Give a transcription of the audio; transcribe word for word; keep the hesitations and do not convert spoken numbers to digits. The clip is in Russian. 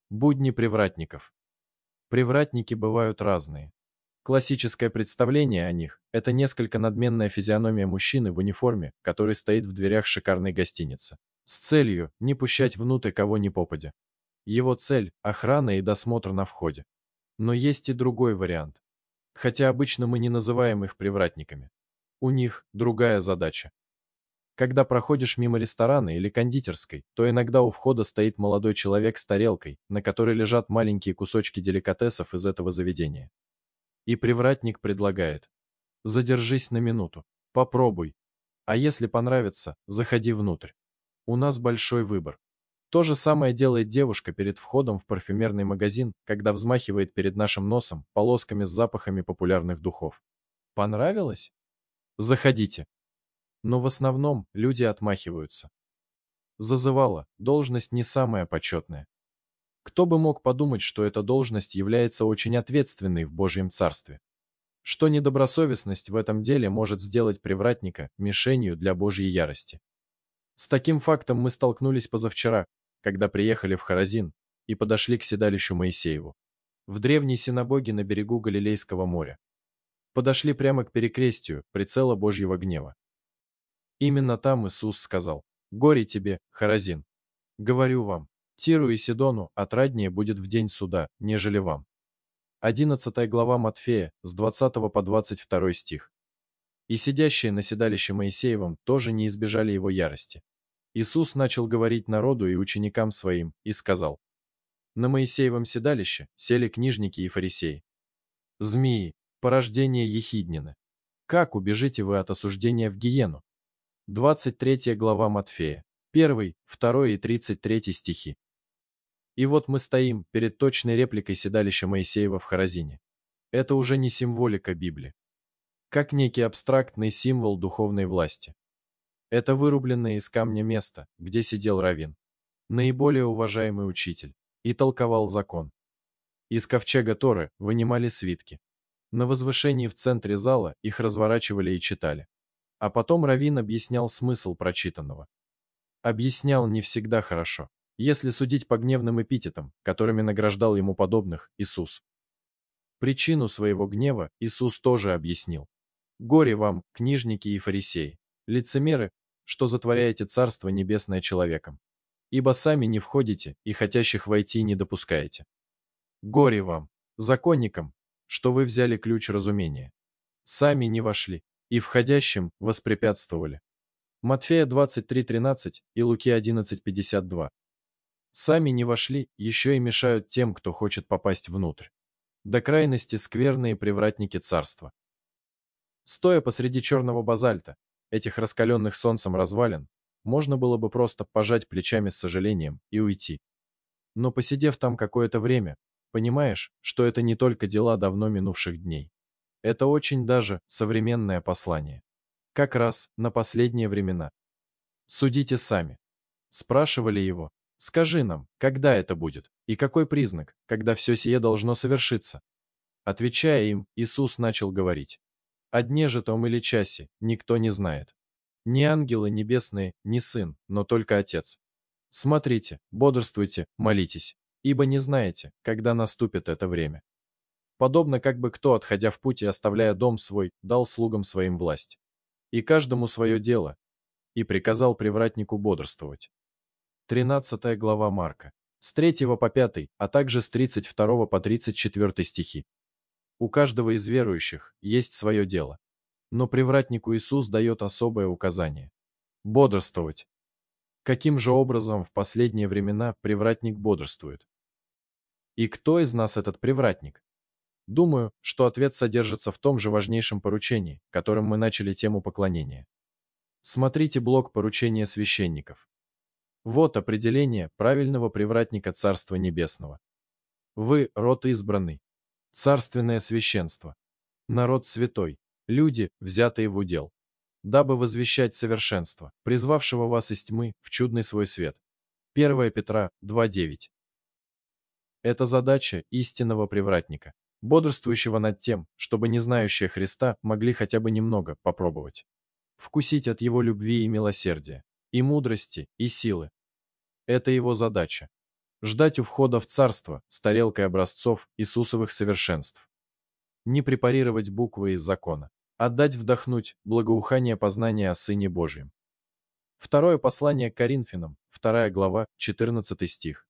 Будни привратников. Привратники бывают разные. Классическое представление о них – это несколько надменная физиономия мужчины в униформе, который стоит в дверях шикарной гостиницы, с целью не пущать внутрь кого ни попадя. Его цель – охрана и досмотр на входе. Но есть и другой вариант. Хотя обычно мы не называем их привратниками. У них другая задача. Когда проходишь мимо ресторана или кондитерской, то иногда у входа стоит молодой человек с тарелкой, на которой лежат маленькие кусочки деликатесов из этого заведения. И привратник предлагает: задержись на минуту, попробуй. А если понравится, заходи внутрь. У нас большой выбор. То же самое делает девушка перед входом в парфюмерный магазин, когда взмахивает перед нашим носом полосками с запахами популярных духов. Понравилось? Заходите. Но в основном люди отмахиваются. Зазывало, должность не самая почетная. Кто бы мог подумать, что эта должность является очень ответственной в Божьем Царстве? Что недобросовестность в этом деле может сделать привратника мишенью для Божьей ярости? С таким фактом мы столкнулись позавчера, когда приехали в Хоразин и подошли к седалищу Моисееву, в древней синагоге на берегу Галилейского моря. Подошли прямо к перекрестию, прицела Божьего гнева. Именно там Иисус сказал: «Горе тебе, Хоразин! Говорю вам, Тиру и Сидону отраднее будет в день суда, нежели вам». одиннадцатая глава Матфея, с двадцатого по двадцать второй стих. И сидящие на седалище Моисеевом тоже не избежали его ярости. Иисус начал говорить народу и ученикам своим, и сказал: «На Моисеевом седалище сели книжники и фарисеи. Змеи, порождение ехиднины. Как убежите вы от осуждения в гиену?» двадцать третья глава Матфея, первый, второй и тридцать третий стихи. И вот мы стоим перед точной репликой седалища Моисеева в Хоразине. Это уже не символика Библии. Как некий абстрактный символ духовной власти. Это вырубленное из камня место, где сидел раввин, наиболее уважаемый учитель, и толковал закон. Из ковчега Торы вынимали свитки. На возвышении в центре зала их разворачивали и читали. А потом раввин объяснял смысл прочитанного. Объяснял не всегда хорошо, если судить по гневным эпитетам, которыми награждал ему подобных Иисус. Причину своего гнева Иисус тоже объяснил. «Горе вам, книжники и фарисеи, лицемеры, что затворяете Царство Небесное человеком, ибо сами не входите и хотящих войти не допускаете. Горе вам, законникам, что вы взяли ключ разумения, сами не вошли и входящим воспрепятствовали». Матфея двадцать три тринадцать и Луки одиннадцать пятьдесят два. Сами не вошли, еще и мешают тем, кто хочет попасть внутрь. До крайности скверные привратники царства. Стоя посреди черного базальта, этих раскаленных солнцем развалин, можно было бы просто пожать плечами с сожалением и уйти. Но посидев там какое-то время, понимаешь, что это не только дела давно минувших дней. Это очень даже современное послание. Как раз на последние времена. Судите сами. Спрашивали его: скажи нам, когда это будет, и какой признак, когда все сие должно совершиться? Отвечая им, Иисус начал говорить: о дне же том или часе никто не знает. Ни ангелы небесные, ни Сын, но только Отец. Смотрите, бодрствуйте, молитесь, ибо не знаете, когда наступит это время. Подобно как бы кто, отходя в путь и оставляя дом свой, дал слугам своим власть. И каждому свое дело, и приказал привратнику бодрствовать. тринадцатая глава Марка, с третьего по пятый, а также с тридцать второго по тридцать четвёртый стихи. У каждого из верующих есть свое дело. Но привратнику Иисус дает особое указание – бодрствовать. Каким же образом в последние времена привратник бодрствует? И кто из нас этот привратник? Думаю, что ответ содержится в том же важнейшем поручении, которым мы начали тему поклонения. Смотрите блок поручения священников. Вот определение правильного привратника Царства Небесного. Вы – род избранный, царственное священство, народ святой, люди, взятые в удел, дабы возвещать совершенство, призвавшего вас из тьмы в чудный свой свет. первое Петра два девять. Это задача истинного привратника, бодрствующего над тем, чтобы не знающие Христа могли хотя бы немного попробовать. Вкусить от Его любви и милосердия, и мудрости, и силы. Это Его задача. Ждать у входа в царство с тарелкой образцов Иисусовых совершенств. Не препарировать буквы из закона. Отдать вдохнуть благоухание познания о Сыне Божьем. Второе послание к Коринфянам, вторая глава, четырнадцатый стих.